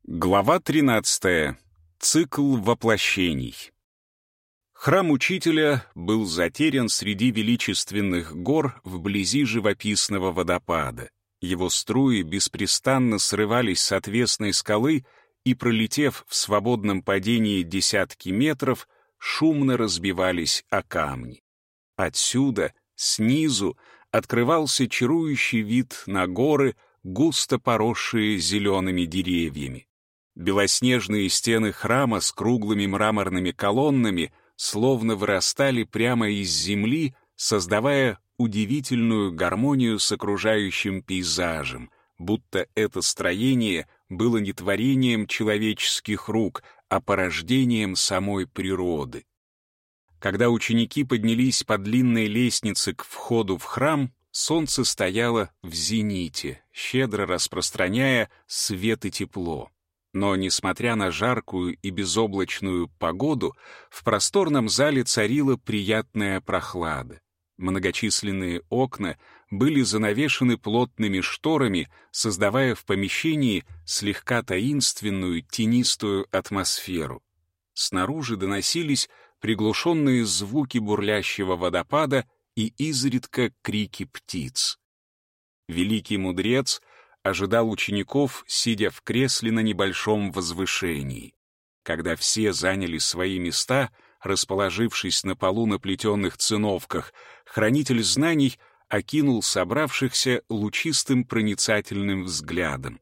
Глава 13. Цикл воплощений. Храм учителя был затерян среди величественных гор вблизи живописного водопада. Его струи беспрестанно срывались с отвесной скалы и, пролетев в свободном падении десятки метров, шумно разбивались о камни. Отсюда, снизу, открывался чарующий вид на горы, густо поросшие зелеными деревьями. Белоснежные стены храма с круглыми мраморными колоннами словно вырастали прямо из земли, создавая удивительную гармонию с окружающим пейзажем, будто это строение было не творением человеческих рук, а порождением самой природы. Когда ученики поднялись по длинной лестнице к входу в храм, солнце стояло в зените, щедро распространяя свет и тепло. Но, несмотря на жаркую и безоблачную погоду, в просторном зале царила приятная прохлада. Многочисленные окна были занавешены плотными шторами, создавая в помещении слегка таинственную тенистую атмосферу. Снаружи доносились приглушенные звуки бурлящего водопада и изредка крики птиц. Великий мудрец ожидал учеников, сидя в кресле на небольшом возвышении. Когда все заняли свои места, расположившись на полу на плетеных циновках, хранитель знаний окинул собравшихся лучистым проницательным взглядом.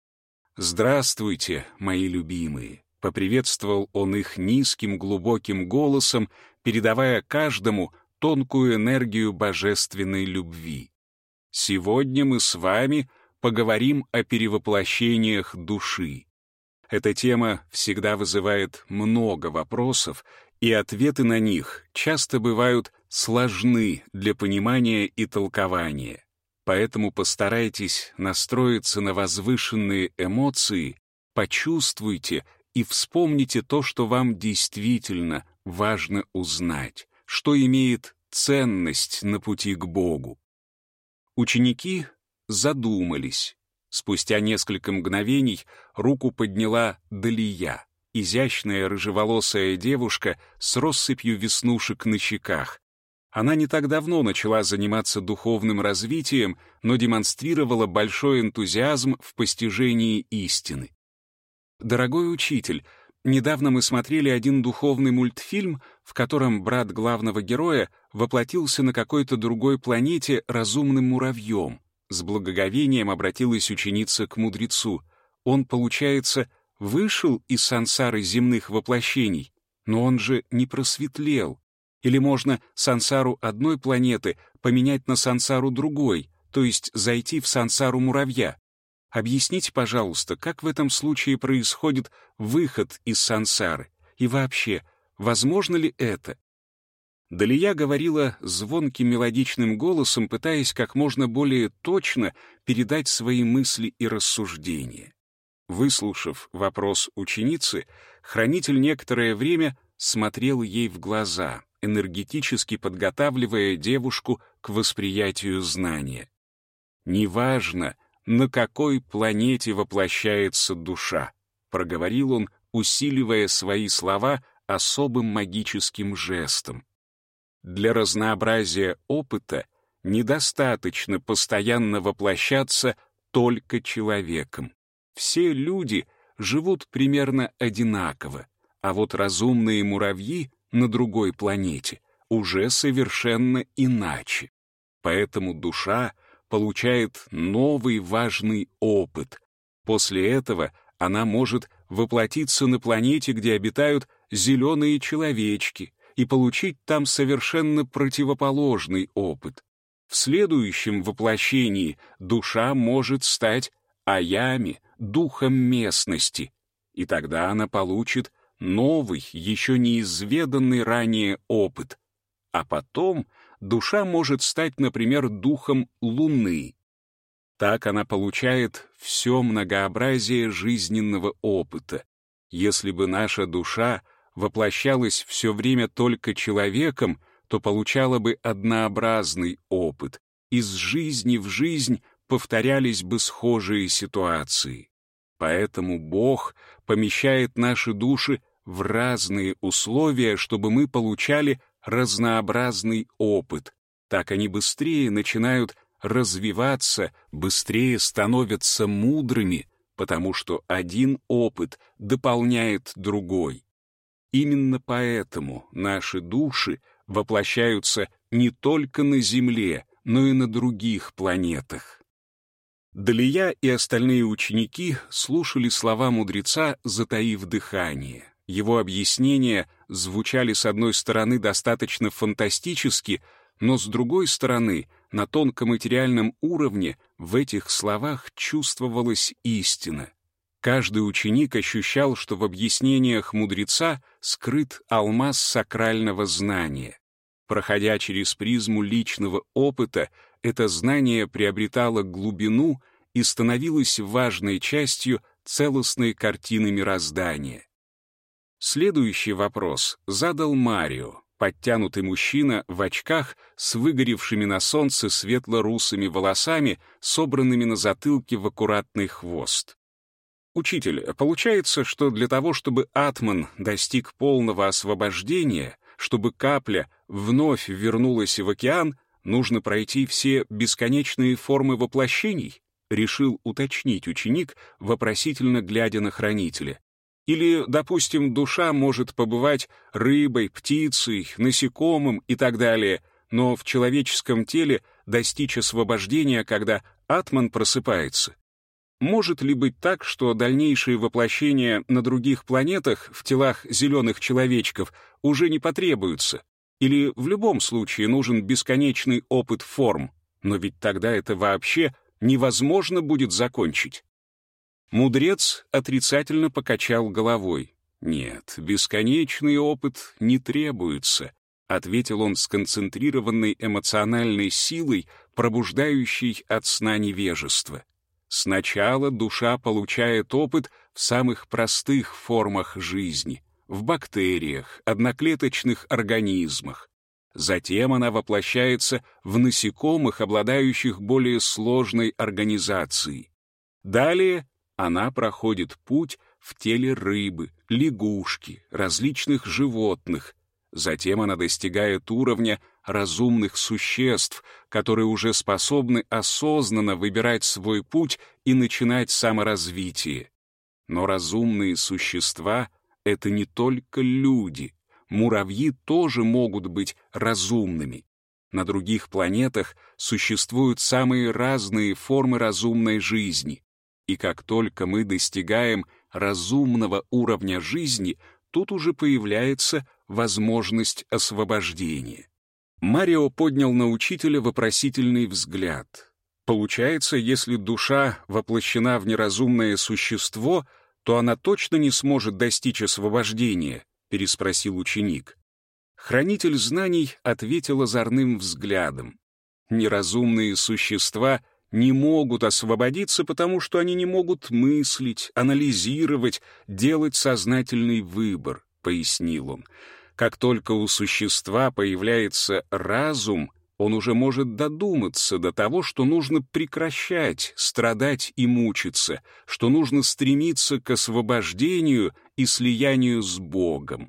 «Здравствуйте, мои любимые!» — поприветствовал он их низким глубоким голосом, передавая каждому тонкую энергию божественной любви. «Сегодня мы с вами поговорим о перевоплощениях души. Эта тема всегда вызывает много вопросов, и ответы на них часто бывают сложны для понимания и толкования. Поэтому постарайтесь настроиться на возвышенные эмоции, почувствуйте и вспомните то, что вам действительно важно узнать, что имеет ценность на пути к Богу. Ученики задумались. Спустя несколько мгновений руку подняла Далия, изящная рыжеволосая девушка с россыпью веснушек на щеках. Она не так давно начала заниматься духовным развитием, но демонстрировала большой энтузиазм в постижении истины. «Дорогой учитель, недавно мы смотрели один духовный мультфильм, в котором брат главного героя воплотился на какой-то другой планете разумным муравьем. С благоговением обратилась ученица к мудрецу. Он, получается, вышел из сансары земных воплощений, но он же не просветлел. Или можно сансару одной планеты поменять на сансару другой, то есть зайти в сансару муравья? Объясните, пожалуйста, как в этом случае происходит выход из сансары? И вообще, возможно ли это?» Далия говорила звонким мелодичным голосом, пытаясь как можно более точно передать свои мысли и рассуждения. Выслушав вопрос ученицы, хранитель некоторое время смотрел ей в глаза, энергетически подготавливая девушку к восприятию знания. «Неважно, на какой планете воплощается душа», — проговорил он, усиливая свои слова особым магическим жестом. «Для разнообразия опыта недостаточно постоянно воплощаться только человеком. Все люди живут примерно одинаково, а вот разумные муравьи на другой планете уже совершенно иначе. Поэтому душа получает новый важный опыт. После этого она может воплотиться на планете, где обитают зеленые человечки, и получить там совершенно противоположный опыт. В следующем воплощении душа может стать аями, духом местности, и тогда она получит новый, еще неизведанный ранее опыт. А потом душа может стать, например, духом Луны. Так она получает все многообразие жизненного опыта. Если бы наша душа воплощалась все время только человеком, то получала бы однообразный опыт. Из жизни в жизнь повторялись бы схожие ситуации. Поэтому Бог помещает наши души в разные условия, чтобы мы получали разнообразный опыт. Так они быстрее начинают развиваться, быстрее становятся мудрыми, потому что один опыт дополняет другой. Именно поэтому наши души воплощаются не только на Земле, но и на других планетах. Далия и остальные ученики слушали слова мудреца, затаив дыхание. Его объяснения звучали, с одной стороны, достаточно фантастически, но с другой стороны, на тонкоматериальном уровне в этих словах чувствовалась истина. Каждый ученик ощущал, что в объяснениях мудреца скрыт алмаз сакрального знания. Проходя через призму личного опыта, это знание приобретало глубину и становилось важной частью целостной картины мироздания. Следующий вопрос задал Марио, подтянутый мужчина в очках с выгоревшими на солнце светло-русыми волосами, собранными на затылке в аккуратный хвост. «Учитель, получается, что для того, чтобы атман достиг полного освобождения, чтобы капля вновь вернулась в океан, нужно пройти все бесконечные формы воплощений?» — решил уточнить ученик, вопросительно глядя на хранителя. Или, допустим, душа может побывать рыбой, птицей, насекомым и так далее, но в человеческом теле достичь освобождения, когда атман просыпается. Может ли быть так, что дальнейшие воплощения на других планетах в телах зеленых человечков уже не потребуются? Или в любом случае нужен бесконечный опыт форм? Но ведь тогда это вообще невозможно будет закончить. Мудрец отрицательно покачал головой. «Нет, бесконечный опыт не требуется», — ответил он с концентрированной эмоциональной силой, пробуждающей от сна невежества. «Сначала душа получает опыт в самых простых формах жизни, в бактериях, одноклеточных организмах. Затем она воплощается в насекомых, обладающих более сложной организацией. Далее она проходит путь в теле рыбы, лягушки, различных животных. Затем она достигает уровня разумных существ, которые уже способны осознанно выбирать свой путь и начинать саморазвитие. Но разумные существа — это не только люди. Муравьи тоже могут быть разумными. На других планетах существуют самые разные формы разумной жизни. И как только мы достигаем разумного уровня жизни, тут уже появляется возможность освобождения. Марио поднял на учителя вопросительный взгляд. Получается, если душа воплощена в неразумное существо, то она точно не сможет достичь освобождения, переспросил ученик. Хранитель знаний ответил озорным взглядом. Неразумные существа не могут освободиться, потому что они не могут мыслить, анализировать, делать сознательный выбор, пояснил он. Как только у существа появляется разум, он уже может додуматься до того, что нужно прекращать страдать и мучиться, что нужно стремиться к освобождению и слиянию с Богом.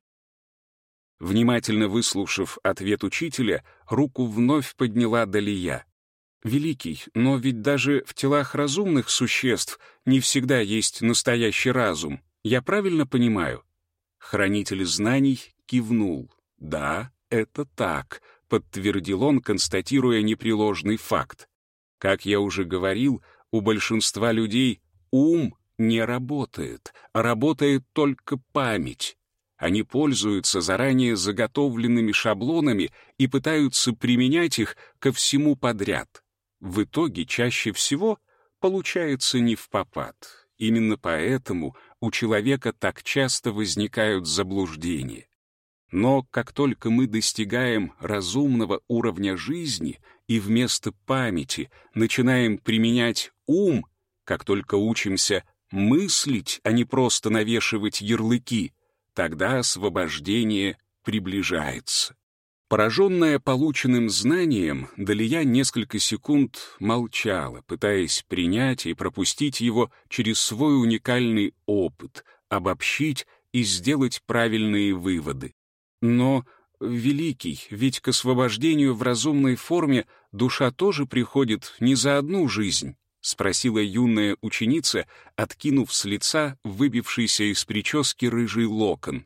Внимательно выслушав ответ учителя, руку вновь подняла Далия. «Великий, но ведь даже в телах разумных существ не всегда есть настоящий разум. Я правильно понимаю?» Хранитель знаний кивнул. «Да, это так», — подтвердил он, констатируя непреложный факт. «Как я уже говорил, у большинства людей ум не работает, а работает только память. Они пользуются заранее заготовленными шаблонами и пытаются применять их ко всему подряд. В итоге чаще всего получается невпопад. Именно поэтому у человека так часто возникают заблуждения. Но как только мы достигаем разумного уровня жизни и вместо памяти начинаем применять ум, как только учимся мыслить, а не просто навешивать ярлыки, тогда освобождение приближается. Пораженная полученным знанием, Далия несколько секунд молчала, пытаясь принять и пропустить его через свой уникальный опыт, обобщить и сделать правильные выводы. Но, великий, ведь к освобождению в разумной форме душа тоже приходит не за одну жизнь, спросила юная ученица, откинув с лица выбившийся из прически рыжий локон.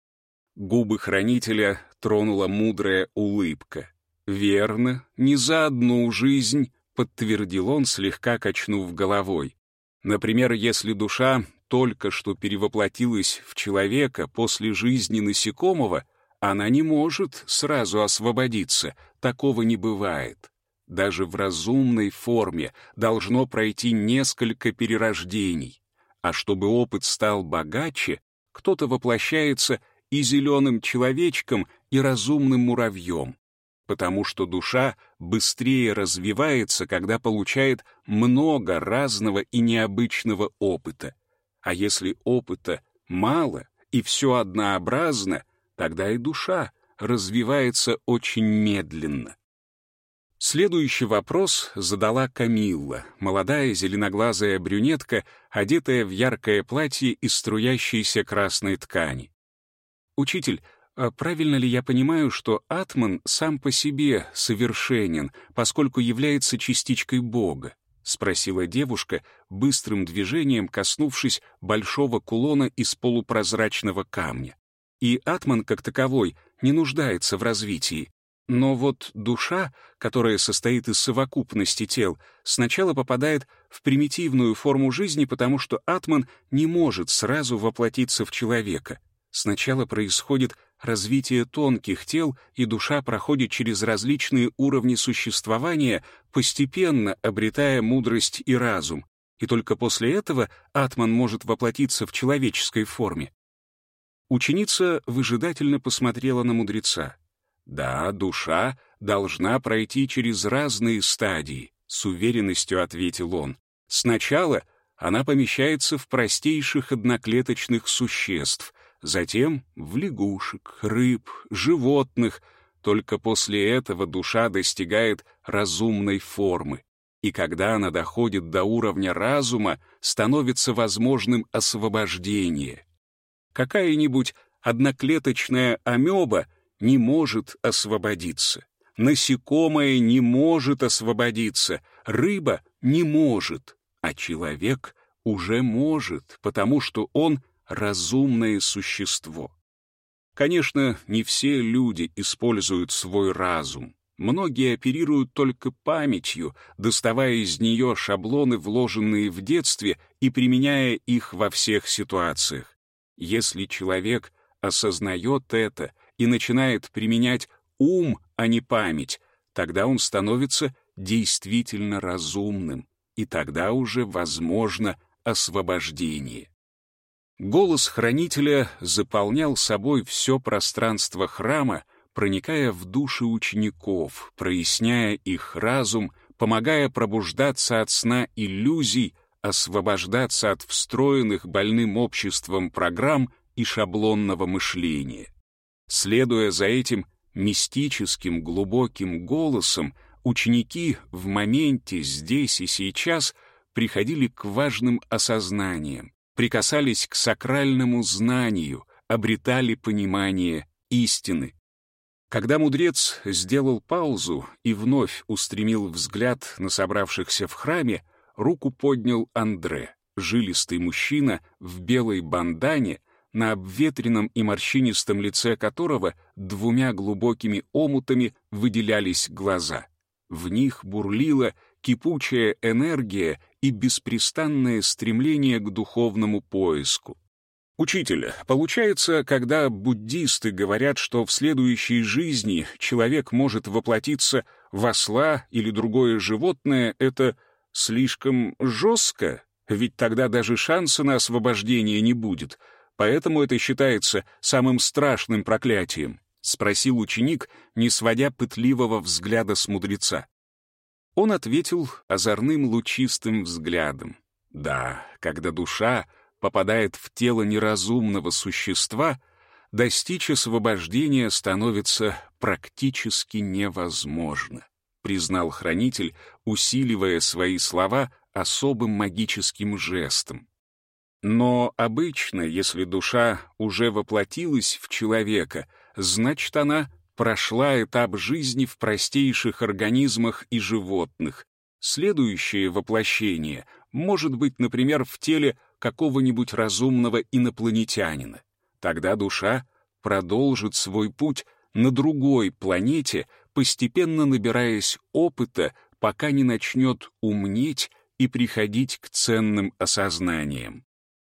Губы хранителя тронула мудрая улыбка. «Верно, не за одну жизнь», — подтвердил он, слегка качнув головой. «Например, если душа только что перевоплотилась в человека после жизни насекомого, она не может сразу освободиться, такого не бывает. Даже в разумной форме должно пройти несколько перерождений. А чтобы опыт стал богаче, кто-то воплощается и зеленым человечком, и разумным муравьем, потому что душа быстрее развивается, когда получает много разного и необычного опыта. А если опыта мало и все однообразно, тогда и душа развивается очень медленно. Следующий вопрос задала Камилла, молодая зеленоглазая брюнетка, одетая в яркое платье из струящейся красной ткани. «Учитель, а правильно ли я понимаю, что Атман сам по себе совершенен, поскольку является частичкой Бога?» — спросила девушка, быстрым движением коснувшись большого кулона из полупрозрачного камня. «И Атман, как таковой, не нуждается в развитии. Но вот душа, которая состоит из совокупности тел, сначала попадает в примитивную форму жизни, потому что Атман не может сразу воплотиться в человека. Сначала происходит развитие тонких тел, и душа проходит через различные уровни существования, постепенно обретая мудрость и разум. И только после этого Атман может воплотиться в человеческой форме». Ученица выжидательно посмотрела на мудреца. «Да, душа должна пройти через разные стадии», — с уверенностью ответил он. «Сначала она помещается в простейших одноклеточных существ, затем в лягушек, рыб, животных. Только после этого душа достигает разумной формы. И когда она доходит до уровня разума, становится возможным освобождение. Какая-нибудь одноклеточная амеба не может освободиться. Насекомое не может освободиться, рыба не может, а человек уже может, потому что он разумное существо. Конечно, не все люди используют свой разум. Многие оперируют только памятью, доставая из нее шаблоны, вложенные в детстве, и применяя их во всех ситуациях. Если человек осознает это и начинает применять ум, а не память, тогда он становится действительно разумным, и тогда уже возможно освобождение. Голос хранителя заполнял собой все пространство храма, проникая в души учеников, проясняя их разум, помогая пробуждаться от сна иллюзий, освобождаться от встроенных больным обществом программ и шаблонного мышления. Следуя за этим мистическим глубоким голосом, ученики в моменте здесь и сейчас приходили к важным осознаниям, прикасались к сакральному знанию, обретали понимание истины. Когда мудрец сделал паузу и вновь устремил взгляд на собравшихся в храме, руку поднял Андре, жилистый мужчина в белой бандане, на обветренном и морщинистом лице которого двумя глубокими омутами выделялись глаза. В них бурлила кипучая энергия и беспрестанное стремление к духовному поиску. «Учитель, получается, когда буддисты говорят, что в следующей жизни человек может воплотиться в осла или другое животное, это слишком жестко? Ведь тогда даже шанса на освобождение не будет. Поэтому это считается самым страшным проклятием», — спросил ученик, не сводя пытливого взгляда с мудреца. Он ответил озорным лучистым взглядом. «Да, когда душа попадает в тело неразумного существа, достичь освобождения становится практически невозможно, признал хранитель, усиливая свои слова особым магическим жестом. Но обычно, если душа уже воплотилась в человека, значит, она прошла этап жизни в простейших организмах и животных. Следующее воплощение может быть, например, в теле какого-нибудь разумного инопланетянина. Тогда душа продолжит свой путь на другой планете, постепенно набираясь опыта, пока не начнет умнеть и приходить к ценным осознаниям.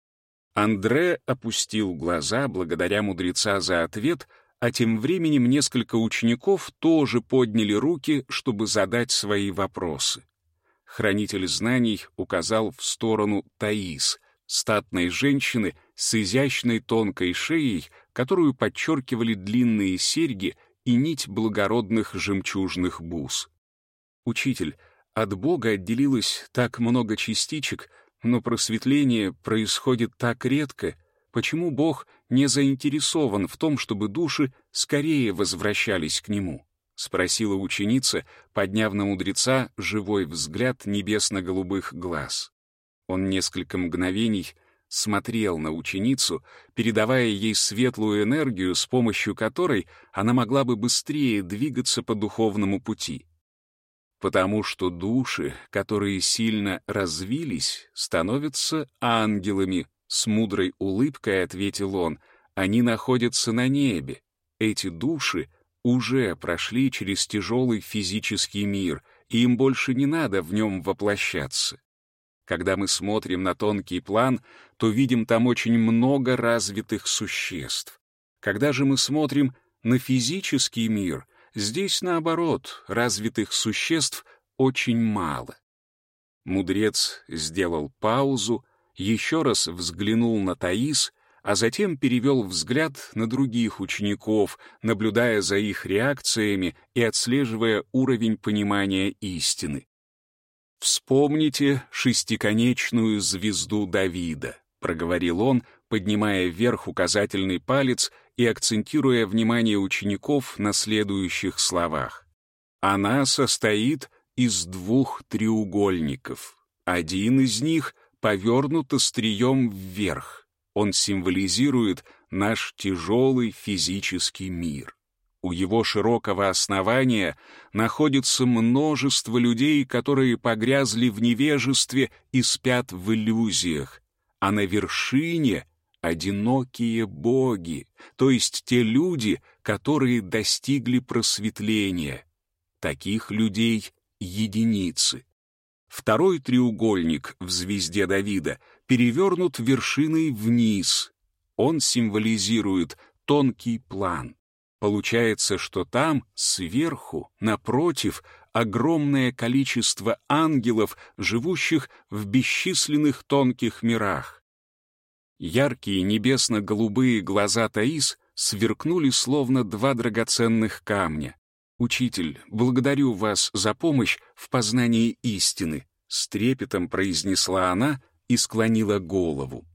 Андре опустил глаза благодаря мудреца за ответ, а тем временем несколько учеников тоже подняли руки, чтобы задать свои вопросы. Хранитель знаний указал в сторону Таис, статной женщины с изящной тонкой шеей, которую подчеркивали длинные серьги и нить благородных жемчужных бус. «Учитель, от Бога отделилось так много частичек, но просветление происходит так редко. Почему Бог не заинтересован в том, чтобы души скорее возвращались к Нему?» — спросила ученица, подняв на мудреца живой взгляд небесно-голубых глаз. Он несколько мгновений смотрел на ученицу, передавая ей светлую энергию, с помощью которой она могла бы быстрее двигаться по духовному пути. Потому что души, которые сильно развились, становятся ангелами, с мудрой улыбкой ответил он. Они находятся на небе. Эти души уже прошли через тяжелый физический мир, и им больше не надо в нем воплощаться. Когда мы смотрим на тонкий план, то видим там очень много развитых существ. Когда же мы смотрим на физический мир, здесь, наоборот, развитых существ очень мало. Мудрец сделал паузу, еще раз взглянул на Таис, а затем перевел взгляд на других учеников, наблюдая за их реакциями и отслеживая уровень понимания истины. «Вспомните шестиконечную звезду Давида», — проговорил он, поднимая вверх указательный палец и акцентируя внимание учеников на следующих словах. «Она состоит из двух треугольников. Один из них повернут острием вверх. Он символизирует наш тяжелый физический мир. У его широкого основания находится множество людей, которые погрязли в невежестве и спят в иллюзиях, а на вершине — одинокие боги, то есть те люди, которые достигли просветления. Таких людей — единицы. Второй треугольник в звезде Давида перевернут вершиной вниз. Он символизирует тонкий план. Получается, что там, сверху, напротив, огромное количество ангелов, живущих в бесчисленных тонких мирах. Яркие небесно-голубые глаза Таис сверкнули словно два драгоценных камня. «Учитель, благодарю вас за помощь в познании истины», — с трепетом произнесла она и склонила голову.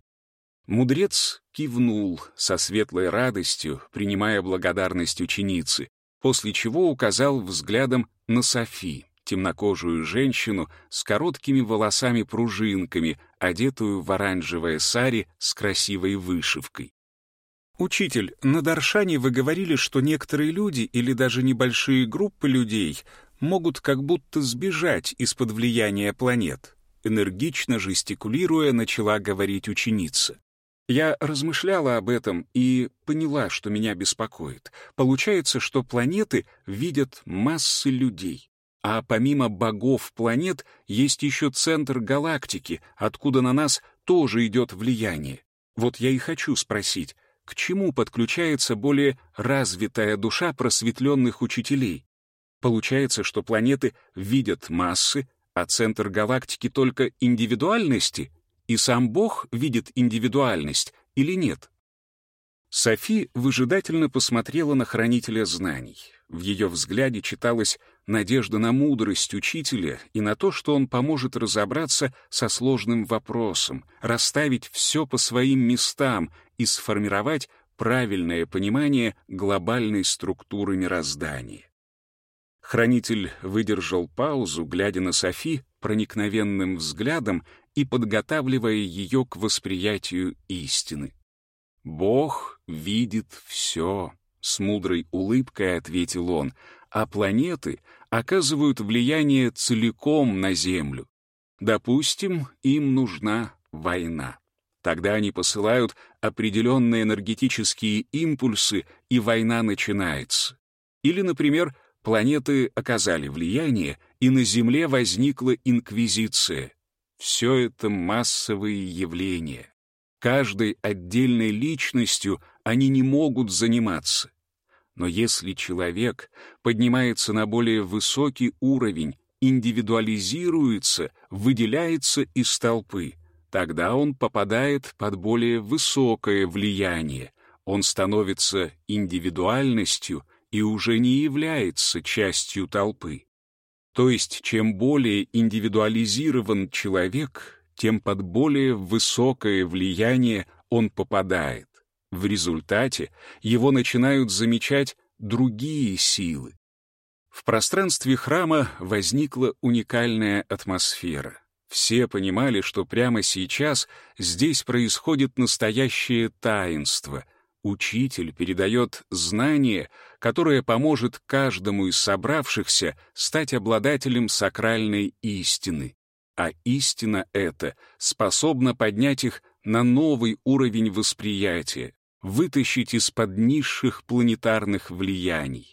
Мудрец кивнул со светлой радостью, принимая благодарность ученицы, после чего указал взглядом на Софи, темнокожую женщину с короткими волосами-пружинками, одетую в оранжевое сари с красивой вышивкой. «Учитель, на Даршане вы говорили, что некоторые люди или даже небольшие группы людей могут как будто сбежать из-под влияния планет», энергично жестикулируя, начала говорить ученица. Я размышляла об этом и поняла, что меня беспокоит. Получается, что планеты видят массы людей. А помимо богов планет есть еще центр галактики, откуда на нас тоже идет влияние. Вот я и хочу спросить, к чему подключается более развитая душа просветленных учителей? Получается, что планеты видят массы, а центр галактики только индивидуальности? И сам Бог видит индивидуальность или нет? Софи выжидательно посмотрела на хранителя знаний. В ее взгляде читалась надежда на мудрость учителя и на то, что он поможет разобраться со сложным вопросом, расставить все по своим местам и сформировать правильное понимание глобальной структуры мироздания. Хранитель выдержал паузу, глядя на Софи проникновенным взглядом и подготавливая ее к восприятию истины. «Бог видит все», — с мудрой улыбкой ответил он, «а планеты оказывают влияние целиком на Землю. Допустим, им нужна война. Тогда они посылают определенные энергетические импульсы, и война начинается. Или, например, планеты оказали влияние, и на Земле возникла инквизиция. Все это массовые явления. Каждой отдельной личностью они не могут заниматься. Но если человек поднимается на более высокий уровень, индивидуализируется, выделяется из толпы, тогда он попадает под более высокое влияние. Он становится индивидуальностью и уже не является частью толпы. То есть, чем более индивидуализирован человек, тем под более высокое влияние он попадает. В результате его начинают замечать другие силы. В пространстве храма возникла уникальная атмосфера. Все понимали, что прямо сейчас здесь происходит настоящее таинство. Учитель передает знание, которое поможет каждому из собравшихся стать обладателем сакральной истины. А истина эта способна поднять их на новый уровень восприятия, вытащить из-под низших планетарных влияний.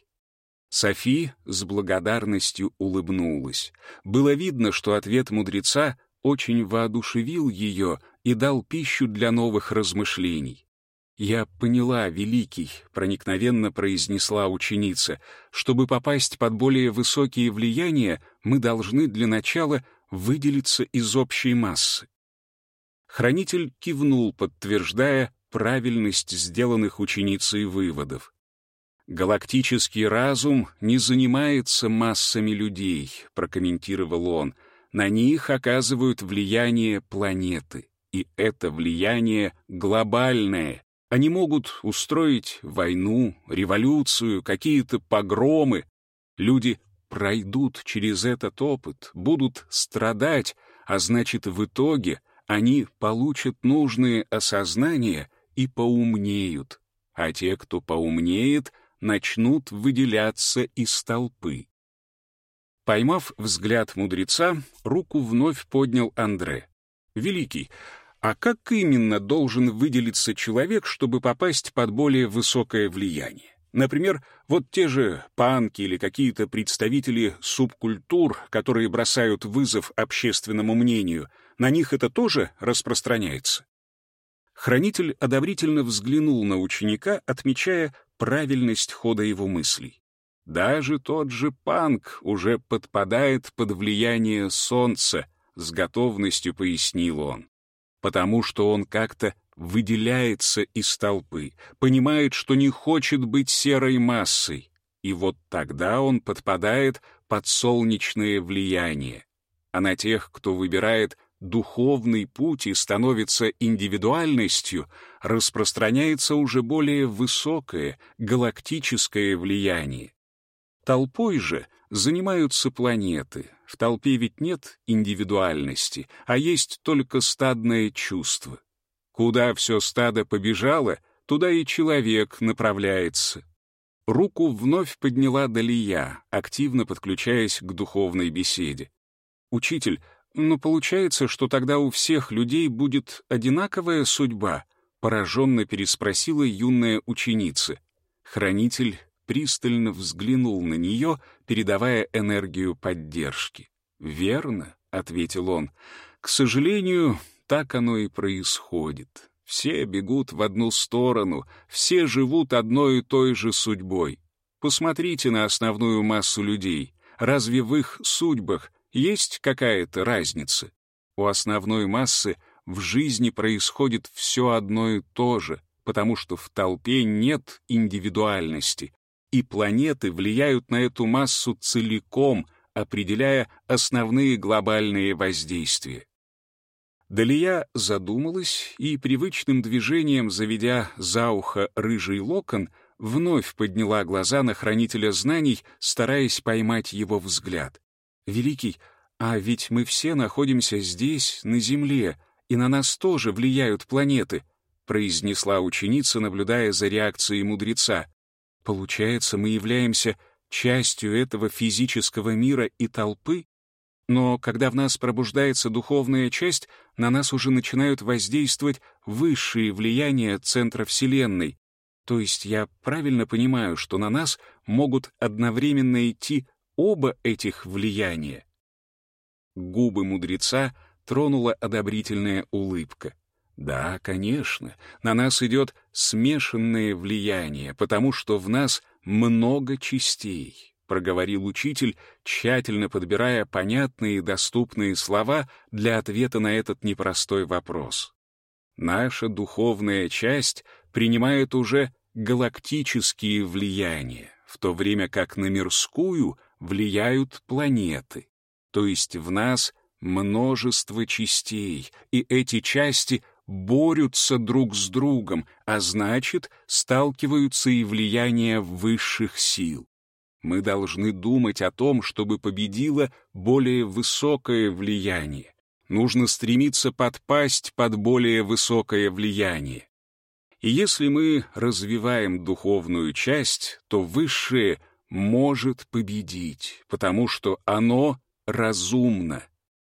Софи с благодарностью улыбнулась. Было видно, что ответ мудреца очень воодушевил ее и дал пищу для новых размышлений. «Я поняла, великий», — проникновенно произнесла ученица, «чтобы попасть под более высокие влияния, мы должны для начала выделиться из общей массы». Хранитель кивнул, подтверждая правильность сделанных ученицей выводов. «Галактический разум не занимается массами людей», — прокомментировал он. «На них оказывают влияние планеты, и это влияние глобальное. Они могут устроить войну, революцию, какие-то погромы. Люди пройдут через этот опыт, будут страдать, а значит, в итоге они получат нужные осознания и поумнеют. А те, кто поумнеет, начнут выделяться из толпы». Поймав взгляд мудреца, руку вновь поднял Андре. «Великий, а как именно должен выделиться человек, чтобы попасть под более высокое влияние? Например, вот те же панки или какие-то представители субкультур, которые бросают вызов общественному мнению, на них это тоже распространяется?» Хранитель одобрительно взглянул на ученика, отмечая правильность хода его мыслей. «Даже тот же панк уже подпадает под влияние солнца», — с готовностью пояснил он, «потому что он как-то выделяется из толпы, понимает, что не хочет быть серой массой, и вот тогда он подпадает под солнечное влияние. А на тех, кто выбирает духовный путь и становится индивидуальностью, распространяется уже более высокое галактическое влияние. Толпой же занимаются планеты. В толпе ведь нет индивидуальности, а есть только стадное чувство. Куда все стадо побежало, туда и человек направляется. Руку вновь подняла Далия, активно подключаясь к духовной беседе. «Учитель, но получается, что тогда у всех людей будет одинаковая судьба?» — пораженно переспросила юная ученица. Хранитель пристально взглянул на нее, передавая энергию поддержки. «Верно», — ответил он, — «к сожалению, так оно и происходит. Все бегут в одну сторону, все живут одной и той же судьбой. Посмотрите на основную массу людей. Разве в их судьбах есть какая-то разница? У основной массы в жизни происходит все одно и то же, потому что в толпе нет индивидуальности, и планеты влияют на эту массу целиком, определяя основные глобальные воздействия. Далия задумалась и, привычным движением заведя за ухо рыжий локон, вновь подняла глаза на хранителя знаний, стараясь поймать его взгляд. «Великий, а ведь мы все находимся здесь, на Земле, и на нас тоже влияют планеты», произнесла ученица, наблюдая за реакцией мудреца. «Получается, мы являемся частью этого физического мира и толпы? Но когда в нас пробуждается духовная часть, на нас уже начинают воздействовать высшие влияния центра Вселенной. То есть я правильно понимаю, что на нас могут одновременно идти оба этих влияния?» Губы мудреца тронула одобрительная улыбка. «Да, конечно, на нас идет смешанное влияние, потому что в нас много частей», — проговорил учитель, тщательно подбирая понятные и доступные слова для ответа на этот непростой вопрос. «Наша духовная часть принимает уже галактические влияния, в то время как на мирскую влияют планеты. То есть в нас множество частей, и эти части борются друг с другом, а значит, сталкиваются и влияния высших сил. Мы должны думать о том, чтобы победило более высокое влияние. Нужно стремиться подпасть под более высокое влияние. И если мы развиваем духовную часть, то высшее может победить, потому что оно разумно».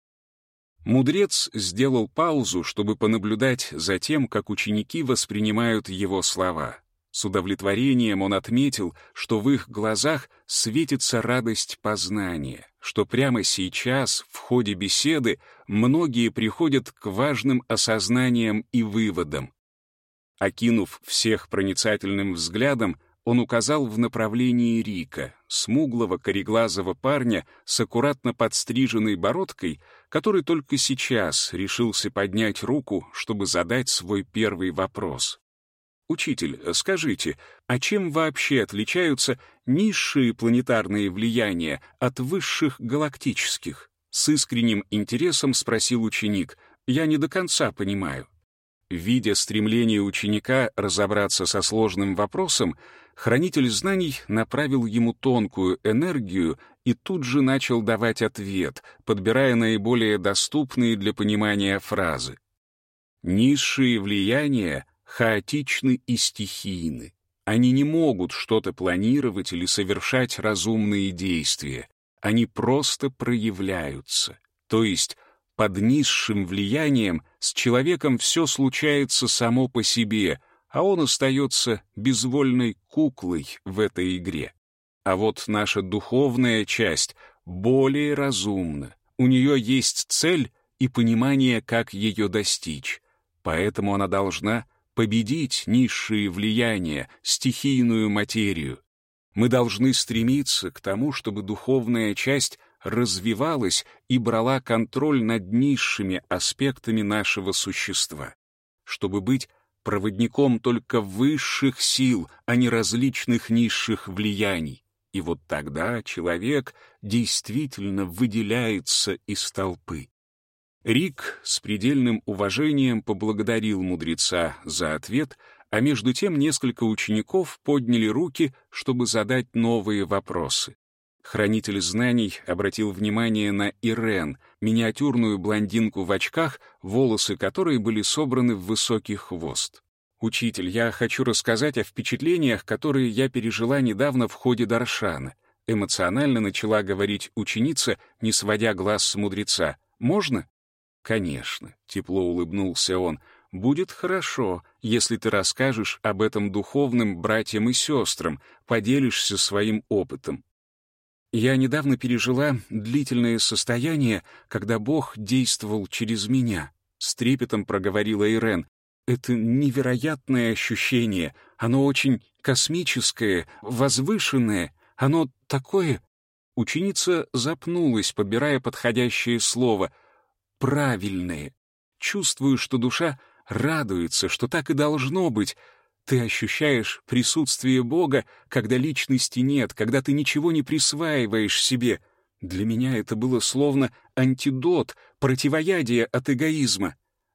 Мудрец сделал паузу, чтобы понаблюдать за тем, как ученики воспринимают его слова. С удовлетворением он отметил, что в их глазах светится радость познания, что прямо сейчас, в ходе беседы, многие приходят к важным осознаниям и выводам. Окинув всех проницательным взглядом, он указал в направлении Рика, смуглого кореглазого парня с аккуратно подстриженной бородкой, который только сейчас решился поднять руку, чтобы задать свой первый вопрос. «Учитель, скажите, а чем вообще отличаются низшие планетарные влияния от высших галактических?» С искренним интересом спросил ученик. «Я не до конца понимаю». Видя стремление ученика разобраться со сложным вопросом, хранитель знаний направил ему тонкую энергию и тут же начал давать ответ, подбирая наиболее доступные для понимания фразы. Низшие влияния хаотичны и стихийны. Они не могут что-то планировать или совершать разумные действия. Они просто проявляются. То есть под низшим влиянием с человеком все случается само по себе, а он остается безвольной куклой в этой игре. А вот наша духовная часть более разумна. У нее есть цель и понимание, как ее достичь. Поэтому она должна победить низшие влияния, стихийную материю. Мы должны стремиться к тому, чтобы духовная часть развивалась и брала контроль над низшими аспектами нашего существа, чтобы быть проводником только высших сил, а не различных низших влияний. И вот тогда человек действительно выделяется из толпы. Рик с предельным уважением поблагодарил мудреца за ответ, а между тем несколько учеников подняли руки, чтобы задать новые вопросы. Хранитель знаний обратил внимание на Ирен, миниатюрную блондинку в очках, волосы которой были собраны в высокий хвост. «Учитель, я хочу рассказать о впечатлениях, которые я пережила недавно в ходе даршана», эмоционально начала говорить ученица, не сводя глаз с мудреца. «Можно?» «Конечно», — тепло улыбнулся он. «Будет хорошо, если ты расскажешь об этом духовным братьям и сестрам, поделишься своим опытом». «Я недавно пережила длительное состояние, когда Бог действовал через меня», — с трепетом проговорила Ирен. «Это невероятное ощущение, оно очень космическое, возвышенное, оно такое...» Ученица запнулась, подбирая подходящее слово. «Правильное. Чувствую, что душа радуется, что так и должно быть. Ты ощущаешь присутствие Бога, когда личности нет, когда ты ничего не присваиваешь себе. Для меня это было словно антидот, противоядие от эгоизма.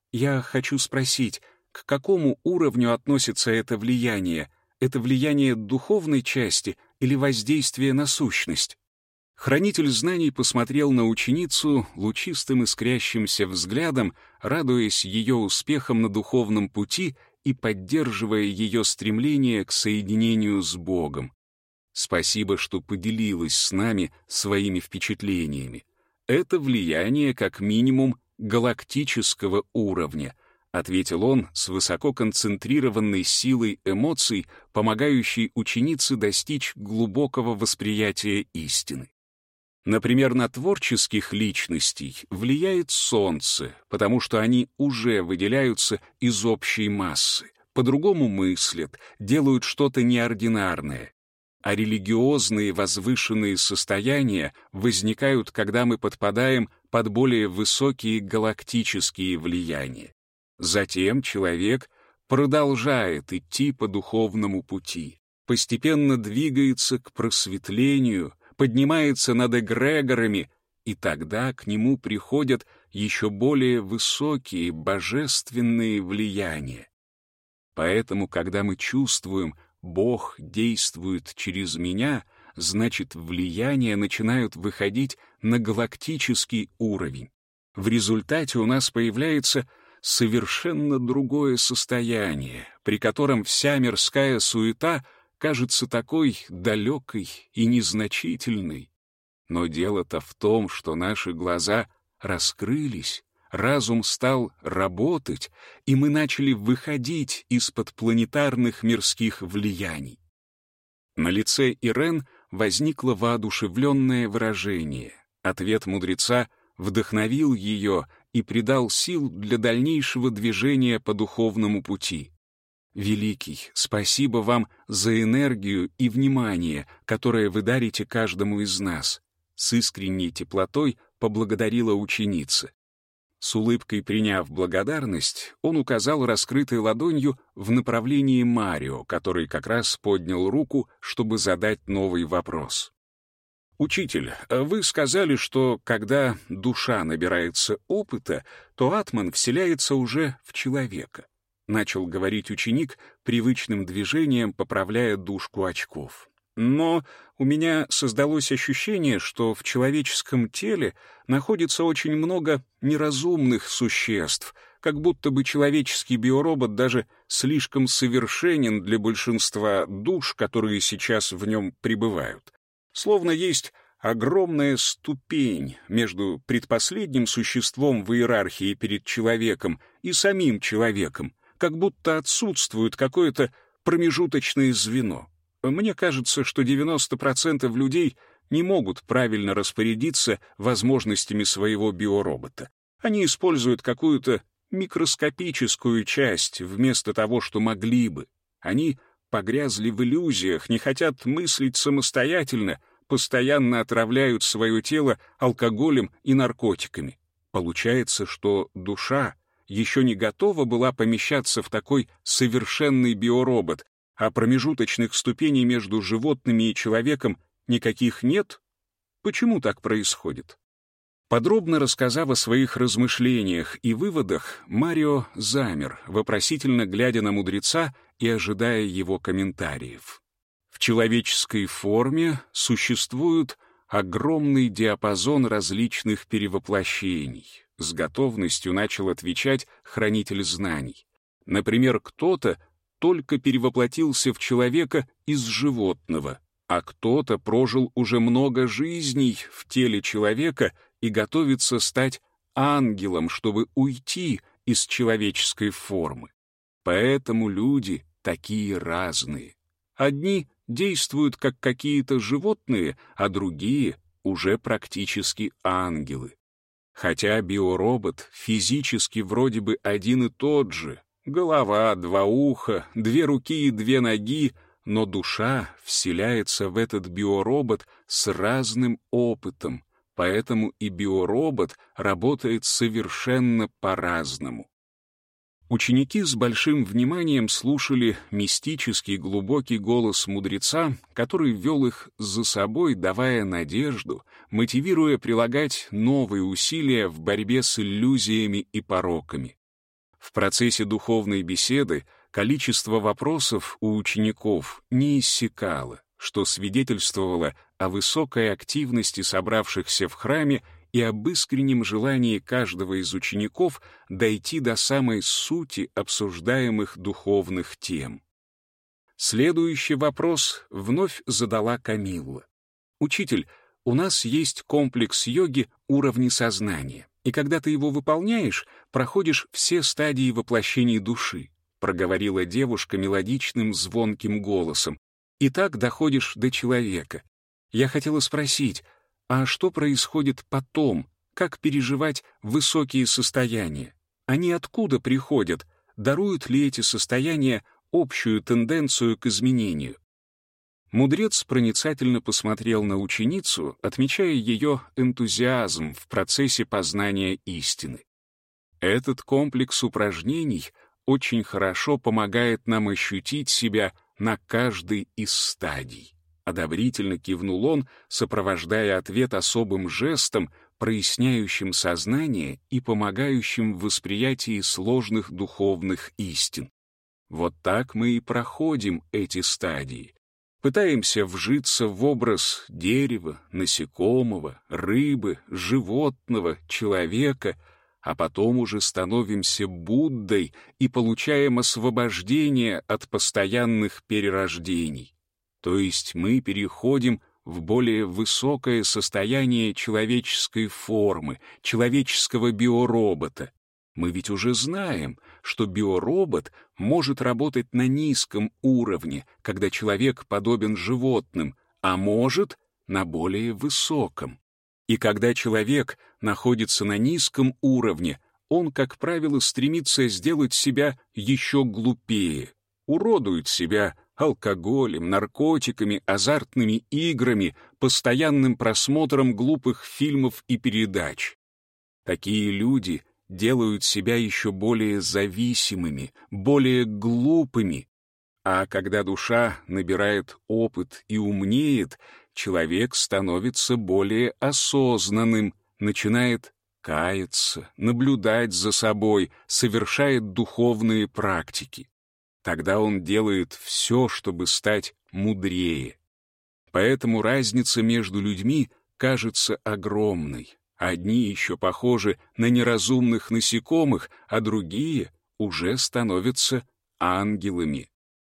Я хочу спросить, к какому уровню относится это влияние? Это влияние духовной части или воздействие на сущность? Хранитель знаний посмотрел на ученицу лучистым искрящимся взглядом, радуясь ее успехам на духовном пути и поддерживая ее стремление к соединению с Богом. «Спасибо, что поделилась с нами своими впечатлениями. Это влияние, как минимум, галактического уровня», — ответил он с высоко концентрированной силой эмоций, помогающей ученице достичь глубокого восприятия истины. Например, на творческих личностей влияет Солнце, потому что они уже выделяются из общей массы, по-другому мыслят, делают что-то неординарное. А религиозные возвышенные состояния возникают, когда мы подпадаем под более высокие галактические влияния. Затем человек продолжает идти по духовному пути, постепенно двигается к просветлению, поднимается над эгрегорами, и тогда к нему приходят еще более высокие божественные влияния. Поэтому, когда мы чувствуем «Бог действует через меня», значит, влияния начинают выходить на галактический уровень. В результате у нас появляется совершенно другое состояние, при котором вся мирская суета кажется такой далекой и незначительной. Но дело-то в том, что наши глаза раскрылись, разум стал работать, и мы начали выходить из-под планетарных мирских влияний. На лице Ирен возникло воодушевленное выражение. Ответ мудреца вдохновил ее и придал сил для дальнейшего движения по духовному пути. «Великий, спасибо вам за энергию и внимание, которое вы дарите каждому из нас», — с искренней теплотой поблагодарила ученица. С улыбкой приняв благодарность, он указал раскрытой ладонью в направлении Марио, который как раз поднял руку, чтобы задать новый вопрос. «Учитель, вы сказали, что когда душа набирается опыта, то атман вселяется уже в человека», — начал говорить ученик, привычным движением поправляя дужку очков. «Но у меня создалось ощущение, что в человеческом теле находится очень много неразумных существ, как будто бы человеческий биоробот даже слишком совершенен для большинства душ, которые сейчас в нем пребывают. Словно есть огромная ступень между предпоследним существом в иерархии перед человеком и самим человеком, как будто отсутствует какое-то промежуточное звено. Мне кажется, что 90% людей не могут правильно распорядиться возможностями своего биоробота. Они используют какую-то микроскопическую часть вместо того, что могли бы. Они погрязли в иллюзиях, не хотят мыслить самостоятельно, постоянно отравляют свое тело алкоголем и наркотиками. Получается, что душа еще не готова была помещаться в такой совершенный биоробот, а промежуточных ступеней между животными и человеком никаких нет? Почему так происходит? Подробно рассказав о своих размышлениях и выводах, Марио замер, вопросительно глядя на мудреца и ожидая его комментариев. В человеческой форме существует огромный диапазон различных перевоплощений. С готовностью начал отвечать хранитель знаний. Например, кто-то только перевоплотился в человека из животного, а кто-то прожил уже много жизней в теле человека и готовится стать ангелом, чтобы уйти из человеческой формы. Поэтому люди такие разные. Одни действуют как какие-то животные, а другие уже практически ангелы. Хотя биоробот физически вроде бы один и тот же, голова, два уха, две руки и две ноги, но душа вселяется в этот биоробот с разным опытом, поэтому и биоробот работает совершенно по-разному. Ученики с большим вниманием слушали мистический глубокий голос мудреца, который вел их за собой, давая надежду, мотивируя прилагать новые усилия в борьбе с иллюзиями и пороками. В процессе духовной беседы количество вопросов у учеников не иссякало, что свидетельствовало о высокой активности собравшихся в храме и об искреннем желании каждого из учеников дойти до самой сути обсуждаемых духовных тем. Следующий вопрос вновь задала Камилла. «Учитель, у нас есть комплекс йоги уровней сознания, и когда ты его выполняешь, проходишь все стадии воплощения души», проговорила девушка мелодичным звонким голосом, «и так доходишь до человека. Я хотела спросить, а что происходит потом, как переживать высокие состояния? Они откуда приходят? Даруют ли эти состояния общую тенденцию к изменению?» Мудрец проницательно посмотрел на ученицу, отмечая ее энтузиазм в процессе познания истины. «Этот комплекс упражнений очень хорошо помогает нам ощутить себя на каждой из стадий». Одобрительно кивнул он, сопровождая ответ особым жестом, проясняющим сознание и помогающим в восприятии сложных духовных истин. Вот так мы и проходим эти стадии. Пытаемся вжиться в образ дерева, насекомого, рыбы, животного, человека, а потом уже становимся Буддой и получаем освобождение от постоянных перерождений. То есть мы переходим в более высокое состояние человеческой формы, человеческого биоробота. Мы ведь уже знаем, что биоробот может работать на низком уровне, когда человек подобен животным, а может — на более высоком. И когда человек находится на низком уровне, он, как правило, стремится сделать себя еще глупее, уродует себя алкоголем, наркотиками, азартными играми, постоянным просмотром глупых фильмов и передач. Такие люди делают себя еще более зависимыми, более глупыми. А когда душа набирает опыт и умнеет, человек становится более осознанным, начинает каяться, наблюдать за собой, совершает духовные практики. Тогда он делает все, чтобы стать мудрее. Поэтому разница между людьми кажется огромной. Одни еще похожи на неразумных насекомых, а другие уже становятся ангелами.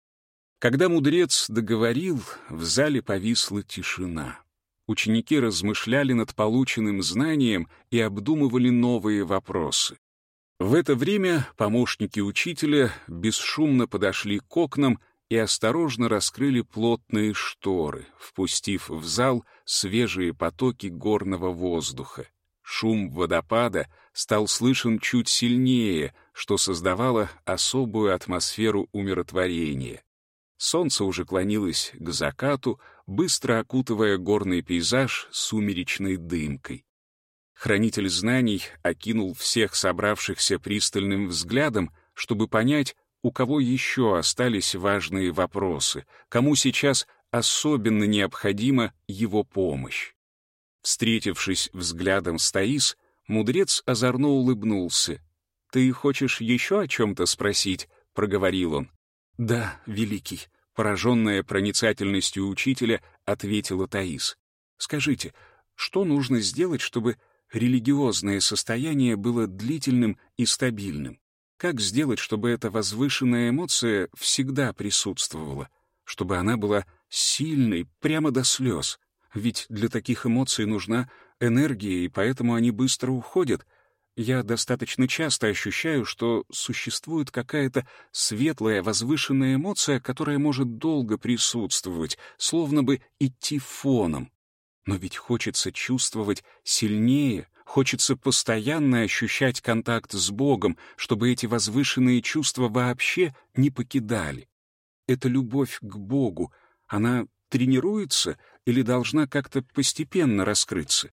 Когда мудрец договорил, в зале повисла тишина. Ученики размышляли над полученным знанием и обдумывали новые вопросы. В это время помощники учителя бесшумно подошли к окнам и осторожно раскрыли плотные шторы, впустив в зал свежие потоки горного воздуха. Шум водопада стал слышен чуть сильнее, что создавало особую атмосферу умиротворения. Солнце уже клонилось к закату, быстро окутывая горный пейзаж сумеречной дымкой. Хранитель знаний окинул всех собравшихся пристальным взглядом, чтобы понять, у кого еще остались важные вопросы, кому сейчас особенно необходима его помощь. Встретившись взглядом с Таис, мудрец озорно улыбнулся. «Ты хочешь еще о чем-то спросить?» — проговорил он. «Да, великий», — пораженная проницательностью учителя, ответила Таис. «Скажите, что нужно сделать, чтобы религиозное состояние было длительным и стабильным? Как сделать, чтобы эта возвышенная эмоция всегда присутствовала, чтобы она была сильной прямо до слез? Ведь для таких эмоций нужна энергия, и поэтому они быстро уходят. Я достаточно часто ощущаю, что существует какая-то светлая, возвышенная эмоция, которая может долго присутствовать, словно бы идти фоном. Но ведь хочется чувствовать сильнее, хочется постоянно ощущать контакт с Богом, чтобы эти возвышенные чувства вообще не покидали. Это любовь к Богу, она тренируется или должна как-то постепенно раскрыться?»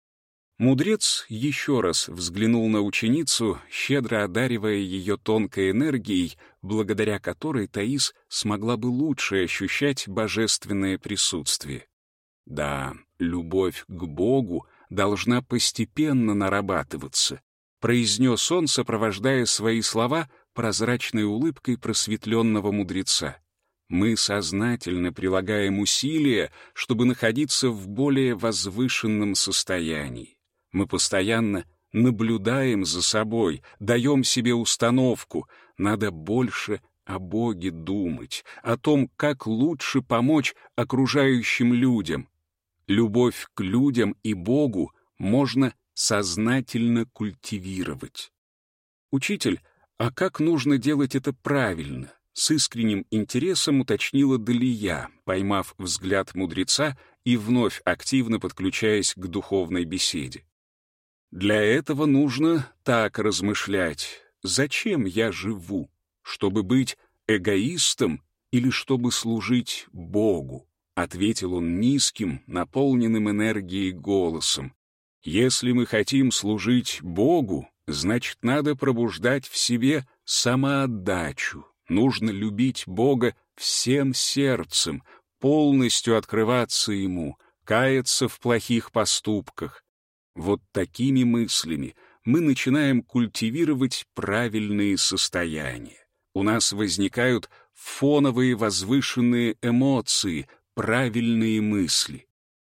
Мудрец еще раз взглянул на ученицу, щедро одаривая ее тонкой энергией, благодаря которой Таис смогла бы лучше ощущать божественное присутствие. Да, любовь к Богу должна постепенно нарабатываться. произнес он, сопровождая свои слова прозрачной улыбкой просветленного мудреца. Мы сознательно прилагаем усилия, чтобы находиться в более возвышенном состоянии. Мы постоянно наблюдаем за собой, даем себе установку. Надо больше о Боге думать, о том, как лучше помочь окружающим людям. Любовь к людям и Богу можно сознательно культивировать. Учитель, а как нужно делать это правильно? С искренним интересом уточнила Далия, поймав взгляд мудреца и вновь активно подключаясь к духовной беседе. Для этого нужно так размышлять. Зачем я живу? Чтобы быть эгоистом или чтобы служить Богу? Ответил он низким, наполненным энергией голосом. Если мы хотим служить Богу, значит, надо пробуждать в себе самоотдачу. Нужно любить Бога всем сердцем, полностью открываться Ему, каяться в плохих поступках. Вот такими мыслями мы начинаем культивировать правильные состояния. У нас возникают фоновые возвышенные эмоции, правильные мысли.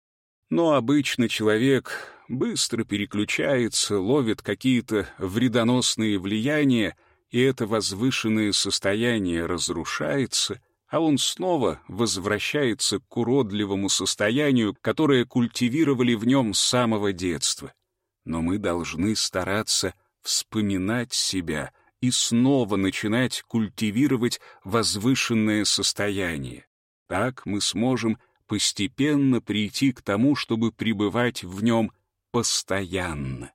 Но обычно человек быстро переключается, ловит какие-то вредоносные влияния, и это возвышенное состояние разрушается, а он снова возвращается к уродливому состоянию, которое культивировали в нем с самого детства. Но мы должны стараться вспоминать себя и снова начинать культивировать возвышенное состояние. Так мы сможем постепенно прийти к тому, чтобы пребывать в нем постоянно.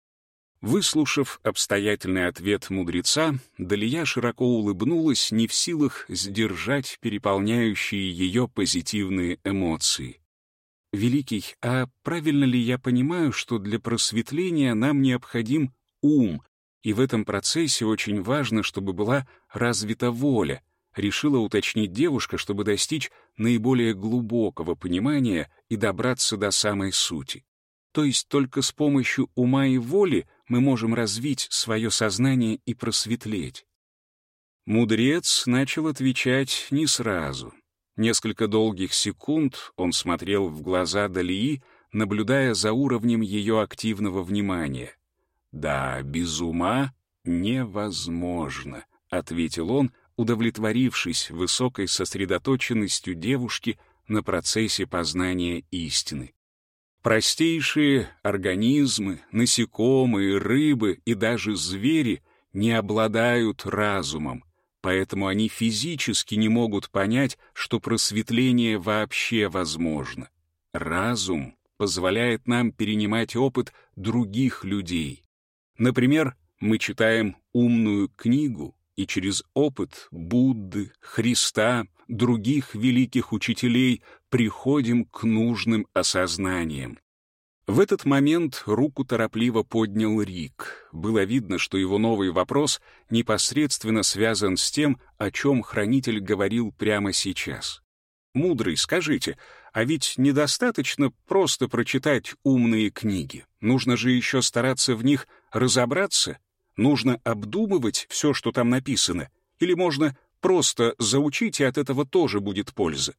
Выслушав обстоятельный ответ мудреца, Далия широко улыбнулась, не в силах сдержать переполняющие ее позитивные эмоции. «Великий, а правильно ли я понимаю, что для просветления нам необходим ум, и в этом процессе очень важно, чтобы была развита воля?» Решила уточнить девушка, чтобы достичь наиболее глубокого понимания и добраться до самой сути. То есть только с помощью ума и воли мы можем развить свое сознание и просветлеть. Мудрец начал отвечать не сразу. Несколько долгих секунд он смотрел в глаза Далии, наблюдая за уровнем ее активного внимания. «Да, без ума невозможно», — ответил он, удовлетворившись высокой сосредоточенностью девушки на процессе познания истины. Простейшие организмы, насекомые, рыбы и даже звери не обладают разумом, поэтому они физически не могут понять, что просветление вообще возможно. Разум позволяет нам перенимать опыт других людей. Например, мы читаем умную книгу, и через опыт Будды, Христа, других великих учителей приходим к нужным осознаниям. В этот момент руку торопливо поднял Рик. Было видно, что его новый вопрос непосредственно связан с тем, о чем хранитель говорил прямо сейчас. «Мудрый, скажите, а ведь недостаточно просто прочитать умные книги? Нужно же еще стараться в них разобраться? Нужно обдумывать все, что там написано? Или можно просто заучить, и от этого тоже будет польза?»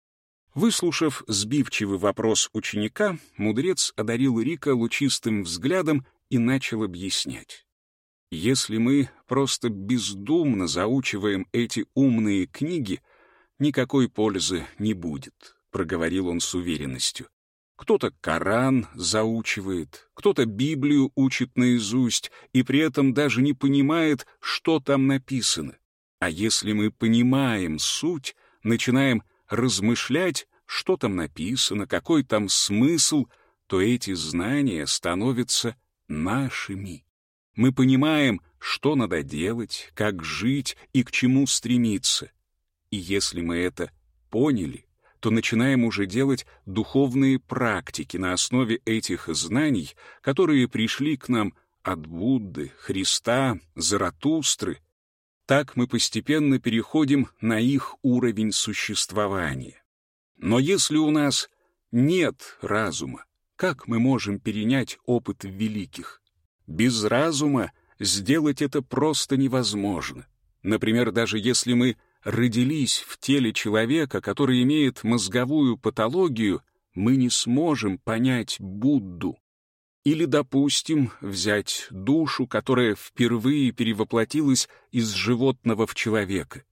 Выслушав сбивчивый вопрос ученика, мудрец одарил Рика лучистым взглядом и начал объяснять. «Если мы просто бездумно заучиваем эти умные книги, никакой пользы не будет», — проговорил он с уверенностью. Кто-то Коран заучивает, кто-то Библию учит наизусть и при этом даже не понимает, что там написано. А если мы понимаем суть, начинаем размышлять, что там написано, какой там смысл, то эти знания становятся нашими. Мы понимаем, что надо делать, как жить и к чему стремиться. И если мы это поняли, то начинаем уже делать духовные практики на основе этих знаний, которые пришли к нам от Будды, Христа, Заратустры. Так мы постепенно переходим на их уровень существования. Но если у нас нет разума, как мы можем перенять опыт великих? Без разума сделать это просто невозможно. Например, даже если мы родились в теле человека, который имеет мозговую патологию, мы не сможем понять Будду. Или, допустим, взять душу, которая впервые перевоплотилась из животного в человека.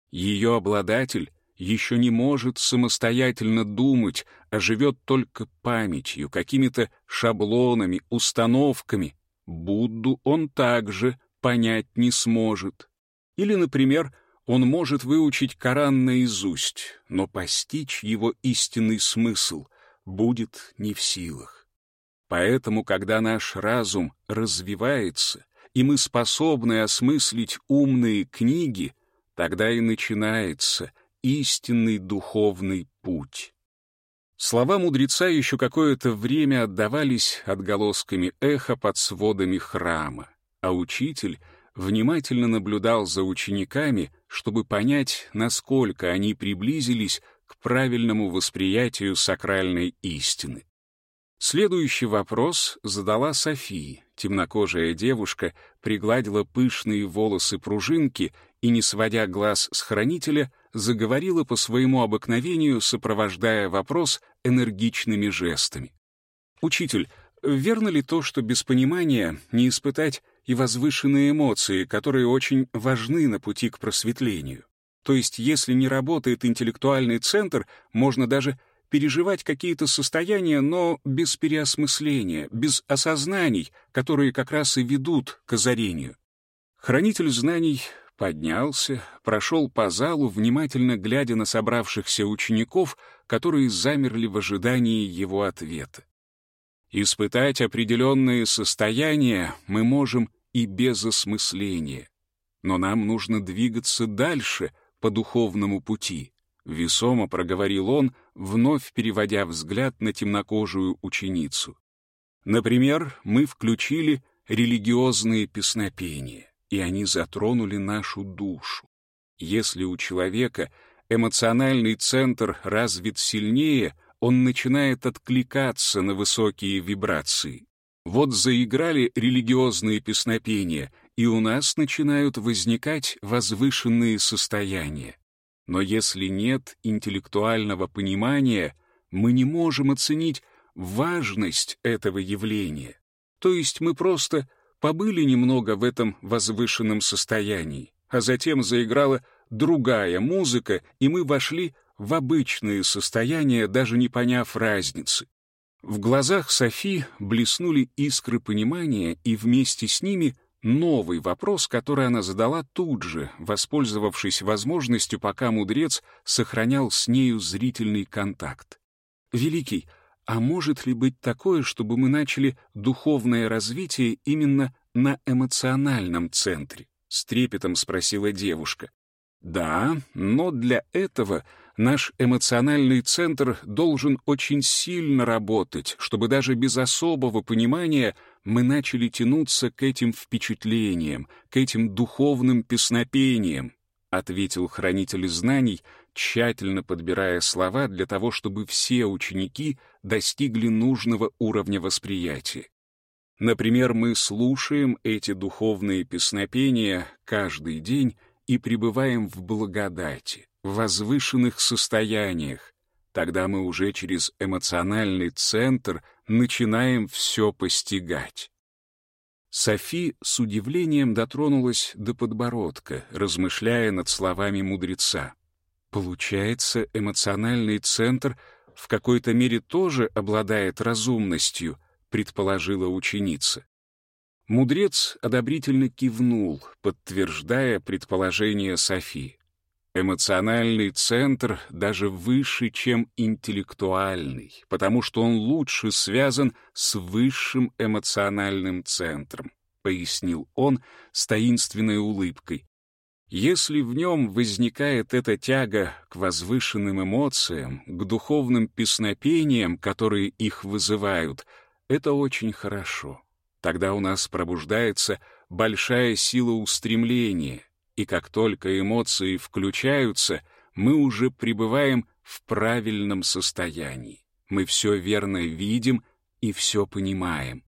Ее обладатель еще не может самостоятельно думать, а живет только памятью, какими-то шаблонами, установками. Будду он также понять не сможет. Или, например, он может выучить Коран наизусть, но постичь его истинный смысл будет не в силах. Поэтому, когда наш разум развивается, и мы способны осмыслить умные книги, тогда и начинается истинный духовный путь. Слова мудреца еще какое-то время отдавались отголосками эха под сводами храма, а учитель внимательно наблюдал за учениками, чтобы понять, насколько они приблизились к правильному восприятию сакральной истины. Следующий вопрос задала София. Темнокожая девушка пригладила пышные волосы пружинки и, не сводя глаз с хранителя, заговорила по своему обыкновению, сопровождая вопрос энергичными жестами. «Учитель, верно ли то, что без понимания не испытать и возвышенные эмоции, которые очень важны на пути к просветлению? То есть, если не работает интеллектуальный центр, можно даже переживать какие-то состояния, но без переосмысления, без осознаний, которые как раз и ведут к озарению». Хранитель знаний поднялся, прошел по залу, внимательно глядя на собравшихся учеников, которые замерли в ожидании его ответа. Испытать определенные состояния мы можем и без осмысления, но нам нужно двигаться дальше по духовному пути, весомо проговорил он, вновь переводя взгляд на темнокожую ученицу. Например, мы включили религиозные песнопения, и они затронули нашу душу. Если у человека эмоциональный центр развит сильнее, он начинает откликаться на высокие вибрации. Вот заиграли религиозные песнопения, и у нас начинают возникать возвышенные состояния. Но если нет интеллектуального понимания, мы не можем оценить важность этого явления. То есть мы просто побыли немного в этом возвышенном состоянии, а затем заиграла другая музыка, и мы вошли в обычные состояния, даже не поняв разницы. В глазах Софи блеснули искры понимания, и вместе с ними новый вопрос, который она задала тут же, воспользовавшись возможностью, пока мудрец сохранял с нею зрительный контакт. «Великий, а может ли быть такое, чтобы мы начали духовное развитие именно на эмоциональном центре?» — с трепетом спросила девушка. «Да, но для этого наш эмоциональный центр должен очень сильно работать, чтобы даже без особого понимания мы начали тянуться к этим впечатлениям, к этим духовным песнопениям», — ответил хранитель знаний, тщательно подбирая слова для того, чтобы все ученики достигли нужного уровня восприятия. Например, мы слушаем эти духовные песнопения каждый день и пребываем в благодати, в возвышенных состояниях. Тогда мы уже через эмоциональный центр начинаем все постигать. Софи с удивлением дотронулась до подбородка, размышляя над словами мудреца. Получается, эмоциональный центр в какой-то мере тоже обладает разумностью, предположила ученица. Мудрец одобрительно кивнул, подтверждая предположение Софи. Эмоциональный центр даже выше, чем интеллектуальный, потому что он лучше связан с высшим эмоциональным центром, пояснил он с таинственной улыбкой. Если в нем возникает эта тяга к возвышенным эмоциям, к духовным песнопениям, которые их вызывают, это очень хорошо. Тогда у нас пробуждается большая сила устремления, и как только эмоции включаются, мы уже пребываем в правильном состоянии. Мы все верно видим и все понимаем.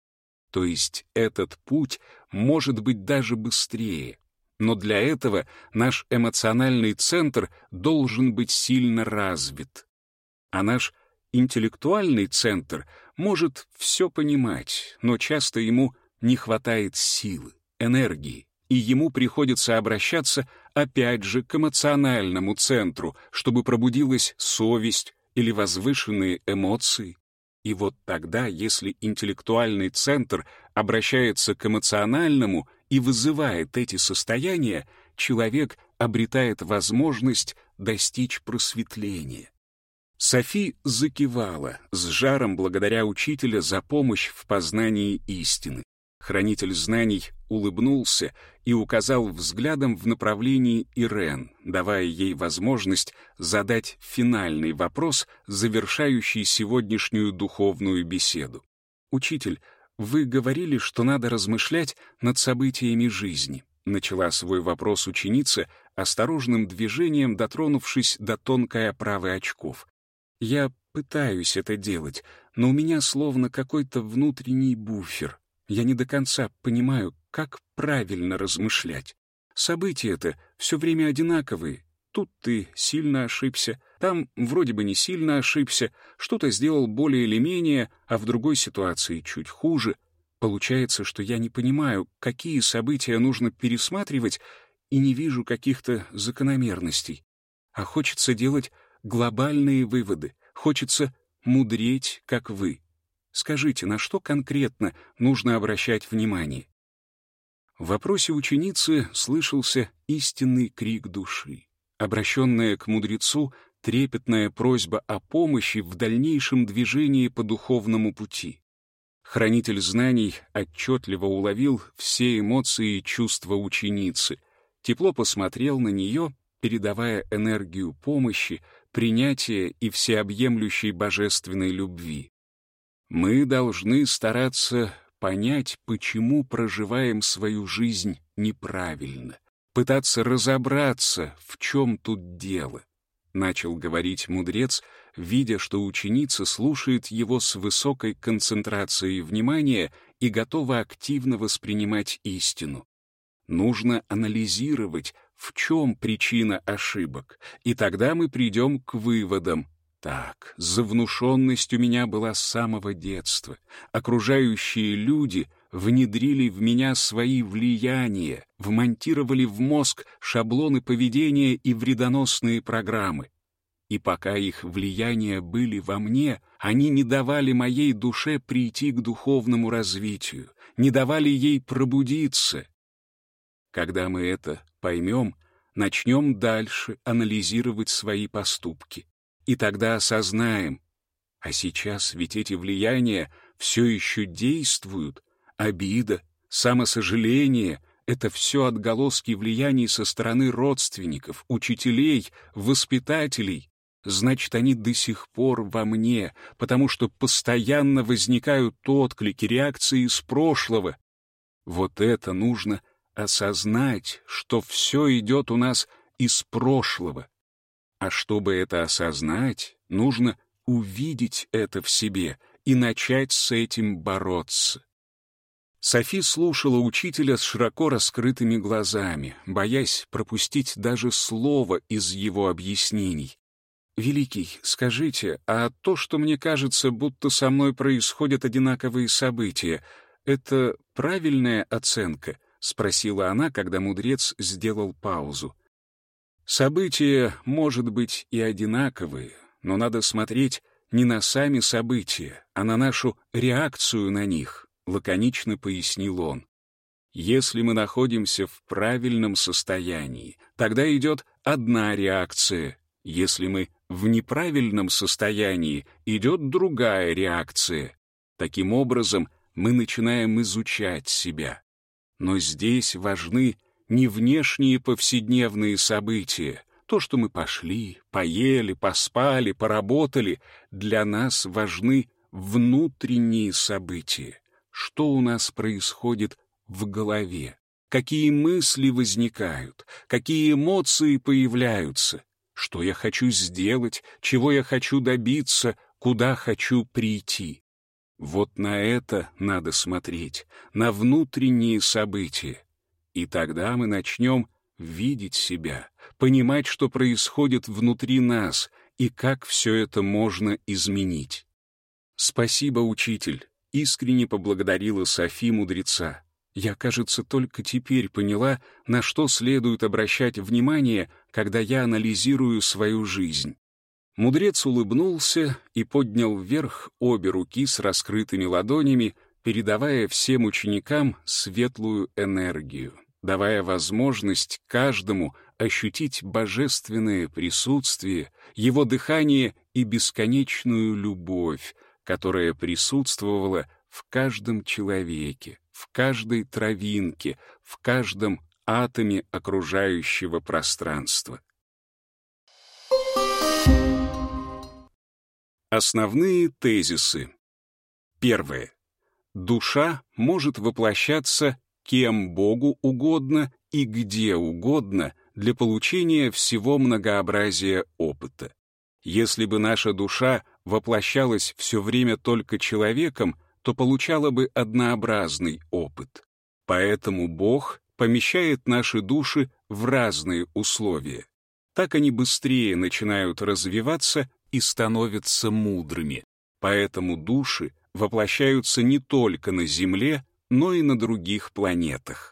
То есть этот путь может быть даже быстрее. Но для этого наш эмоциональный центр должен быть сильно развит. А наш интеллектуальный центр может все понимать, но часто ему не хватает силы, энергии, и ему приходится обращаться опять же к эмоциональному центру, чтобы пробудилась совесть или возвышенные эмоции. И вот тогда, если интеллектуальный центр обращается к эмоциональному и вызывает эти состояния, человек обретает возможность достичь просветления. Софи закивала с жаром благодаря учителя за помощь в познании истины. Хранитель знаний улыбнулся и указал взглядом в направлении Ирен, давая ей возможность задать финальный вопрос, завершающий сегодняшнюю духовную беседу. «Учитель, вы говорили, что надо размышлять над событиями жизни», начала свой вопрос ученица, осторожным движением дотронувшись до тонкой оправы очков. «Я пытаюсь это делать, но у меня словно какой-то внутренний буфер. Я не до конца понимаю, как правильно размышлять. События-то все время одинаковые. Тут ты сильно ошибся, там вроде бы не сильно ошибся, что-то сделал более или менее, а в другой ситуации чуть хуже. Получается, что я не понимаю, какие события нужно пересматривать, и не вижу каких-то закономерностей. А хочется делать глобальные выводы, хочется мудреть, как вы. Скажите, на что конкретно нужно обращать внимание?» В вопросе ученицы слышался истинный крик души, обращенная к мудрецу трепетная просьба о помощи в дальнейшем движении по духовному пути. Хранитель знаний отчетливо уловил все эмоции и чувства ученицы, тепло посмотрел на нее, передавая энергию помощи, принятия и всеобъемлющей божественной любви. Мы должны стараться понять, почему проживаем свою жизнь неправильно, пытаться разобраться, в чем тут дело, начал говорить мудрец, видя, что ученица слушает его с высокой концентрацией внимания и готова активно воспринимать истину. Нужно анализировать, в чем причина ошибок, и тогда мы придем к выводам. Так, завнушенность у меня была с самого детства. Окружающие люди внедрили в меня свои влияния, вмонтировали в мозг шаблоны поведения и вредоносные программы. И пока их влияния были во мне, они не давали моей душе прийти к духовному развитию, не давали ей пробудиться. Когда мы это поймем, начнем дальше анализировать свои поступки. И тогда осознаем, а сейчас ведь эти влияния все еще действуют. Обида, самосожаление — это все отголоски влияний со стороны родственников, учителей, воспитателей. Значит, они до сих пор во мне, потому что постоянно возникают отклики, реакции из прошлого. Вот это нужно осознать, что все идет у нас из прошлого. А чтобы это осознать, нужно увидеть это в себе и начать с этим бороться. Софи слушала учителя с широко раскрытыми глазами, боясь пропустить даже слово из его объяснений. «Великий, скажите, а то, что мне кажется, будто со мной происходят одинаковые события, это правильная оценка?» — спросила она, когда мудрец сделал паузу. «События, может быть, и одинаковые, но надо смотреть не на сами события, а на нашу реакцию на них», — лаконично пояснил он. «Если мы находимся в правильном состоянии, тогда идет одна реакция. Если мы в неправильном состоянии, идет другая реакция. Таким образом, мы начинаем изучать себя. Но здесь важны не внешние повседневные события, то, что мы пошли, поели, поспали, поработали. Для нас важны внутренние события. Что у нас происходит в голове? Какие мысли возникают? Какие эмоции появляются? Что я хочу сделать? Чего я хочу добиться? Куда хочу прийти? Вот на это надо смотреть, на внутренние события. И тогда мы начнем видеть себя, понимать, что происходит внутри нас и как все это можно изменить. «Спасибо, учитель», — искренне поблагодарила Софи мудреца. «Я, кажется, только теперь поняла, на что следует обращать внимание, когда я анализирую свою жизнь». Мудрец улыбнулся и поднял вверх обе руки с раскрытыми ладонями, передавая всем ученикам светлую энергию, давая возможность каждому ощутить божественное присутствие, его дыхание и бесконечную любовь, которая присутствовала в каждом человеке, в каждой травинке, в каждом атоме окружающего пространства. Основные тезисы. Первое. Душа может воплощаться кем Богу угодно и где угодно для получения всего многообразия опыта. Если бы наша душа воплощалась все время только человеком, то получала бы однообразный опыт. Поэтому Бог помещает наши души в разные условия. Так они быстрее начинают развиваться и становятся мудрыми. Поэтому души воплощаются не только на Земле, но и на других планетах.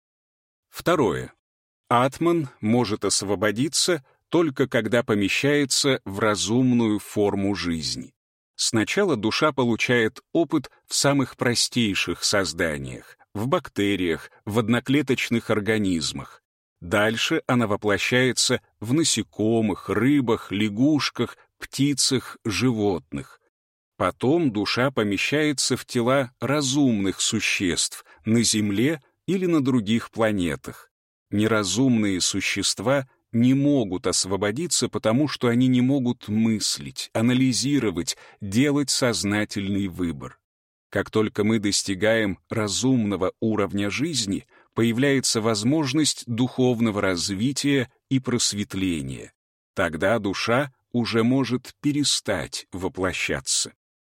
Второе. Атман может освободиться только когда помещается в разумную форму жизни. Сначала душа получает опыт в самых простейших созданиях, в бактериях, в одноклеточных организмах. Дальше она воплощается в насекомых, рыбах, лягушках, птицах, животных. Потом душа помещается в тела разумных существ на Земле или на других планетах. Неразумные существа не могут освободиться, потому что они не могут мыслить, анализировать, делать сознательный выбор. Как только мы достигаем разумного уровня жизни, появляется возможность духовного развития и просветления. Тогда душа уже может перестать воплощаться.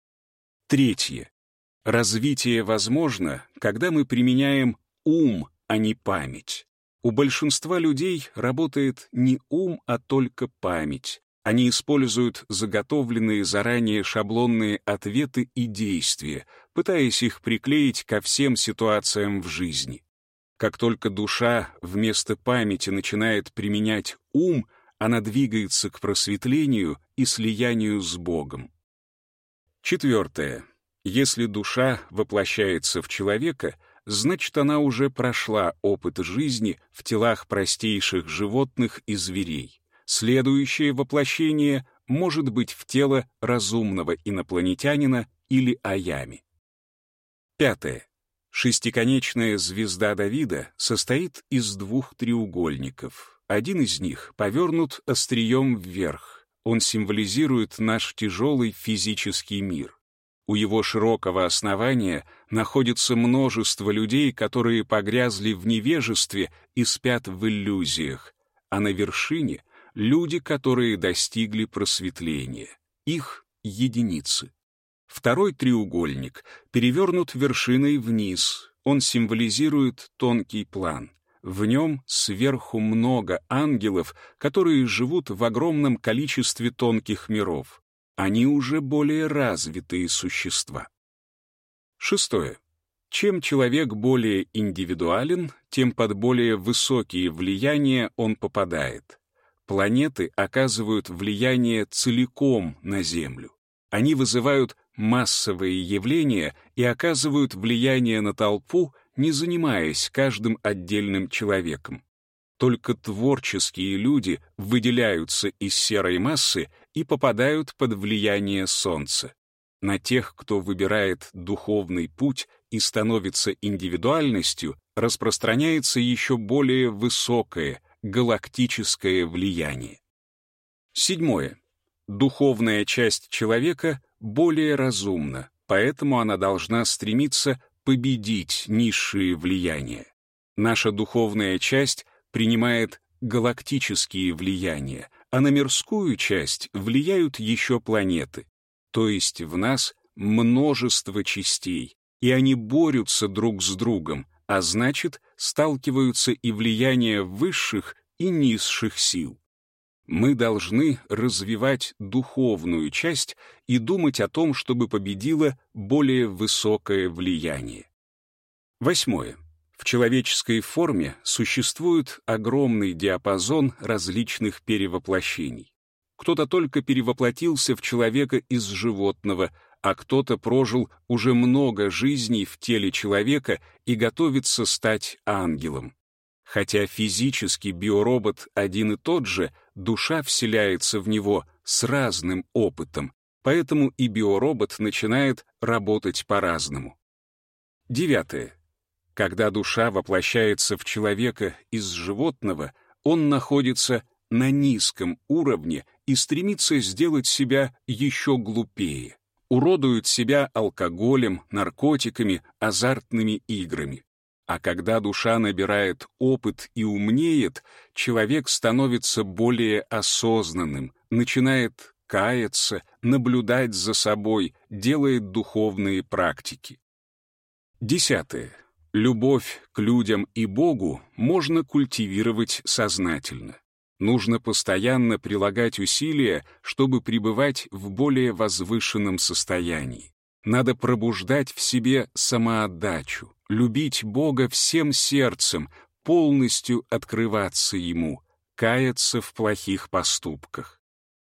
Третье. Развитие возможно, когда мы применяем ум, а не память. У большинства людей работает не ум, а только память. Они используют заготовленные заранее шаблонные ответы и действия, пытаясь их приклеить ко всем ситуациям в жизни. Как только душа вместо памяти начинает применять ум, она двигается к просветлению и слиянию с Богом. Четвертое. Если душа воплощается в человека, значит, она уже прошла опыт жизни в телах простейших животных и зверей. Следующее воплощение может быть в тело разумного инопланетянина или аями. Пятое. Шестиконечная звезда Давида состоит из двух треугольников. Один из них повернут острием вверх. Он символизирует наш тяжелый физический мир. У его широкого основания находится множество людей, которые погрязли в невежестве и спят в иллюзиях, а на вершине — люди, которые достигли просветления. Их единицы. Второй треугольник перевернут вершиной вниз. Он символизирует тонкий план. В нем сверху много ангелов, которые живут в огромном количестве тонких миров. Они уже более развитые существа. Шестое. Чем человек более индивидуален, тем под более высокие влияния он попадает. Планеты оказывают влияние целиком на Землю. Они вызывают массовые явления и оказывают влияние на толпу, не занимаясь каждым отдельным человеком. Только творческие люди выделяются из серой массы и попадают под влияние Солнца. На тех, кто выбирает духовный путь и становится индивидуальностью, распространяется еще более высокое, галактическое влияние. Седьмое. Духовная часть человека более разумна, поэтому она должна стремиться победить низшие влияния. Наша духовная часть принимает галактические влияния, а на мирскую часть влияют еще планеты. То есть в нас множество частей, и они борются друг с другом, а значит, сталкиваются и влияния высших и низших сил. Мы должны развивать духовную часть и думать о том, чтобы победило более высокое влияние. 8. В человеческой форме существует огромный диапазон различных перевоплощений. Кто-то только перевоплотился в человека из животного, а кто-то прожил уже много жизней в теле человека и готовится стать ангелом. Хотя физически биоробот один и тот же, душа вселяется в него с разным опытом, поэтому и биоробот начинает работать по-разному. 9. Когда душа воплощается в человека из животного, он находится на низком уровне и стремится сделать себя еще глупее. Уродует себя алкоголем, наркотиками, азартными играми. А когда душа набирает опыт и умнеет, человек становится более осознанным, начинает каяться, наблюдать за собой, делает духовные практики. 10. Любовь к людям и Богу можно культивировать сознательно. Нужно постоянно прилагать усилия, чтобы пребывать в более возвышенном состоянии. Надо пробуждать в себе самоотдачу, любить Бога всем сердцем, полностью открываться Ему, каяться в плохих поступках.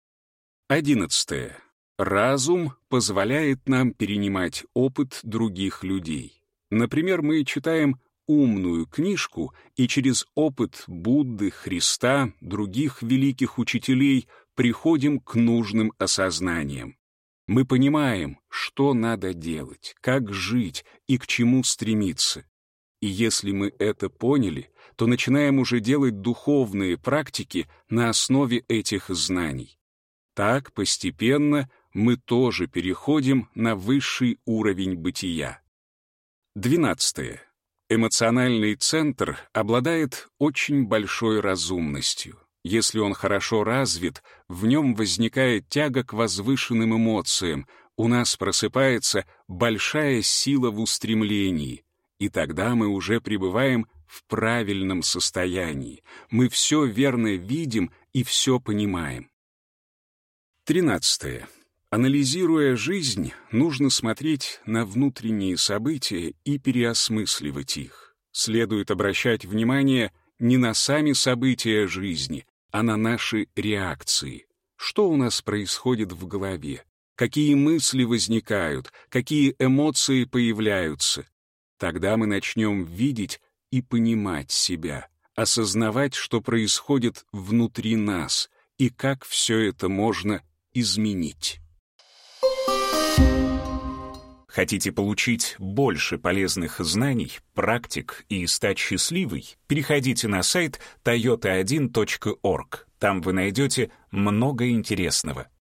11. Разум позволяет нам перенимать опыт других людей. Например, мы читаем умную книжку и через опыт Будды, Христа, других великих учителей приходим к нужным осознаниям. Мы понимаем, что надо делать, как жить и к чему стремиться. И если мы это поняли, то начинаем уже делать духовные практики на основе этих знаний. Так, постепенно, мы тоже переходим на высший уровень бытия. 12. Эмоциональный центр обладает очень большой разумностью. Если он хорошо развит, в нем возникает тяга к возвышенным эмоциям, у нас просыпается большая сила в устремлении, и тогда мы уже пребываем в правильном состоянии. Мы все верно видим и все понимаем. 13. Анализируя жизнь, нужно смотреть на внутренние события и переосмысливать их. Следует обращать внимание не на сами события жизни, а на наши реакции. Что у нас происходит в голове? Какие мысли возникают? Какие эмоции появляются? Тогда мы начнем видеть и понимать себя, осознавать, что происходит внутри нас, и как все это можно изменить. Хотите получить больше полезных знаний, практик и стать счастливой? Переходите на сайт toyota1.org. Там вы найдете много интересного.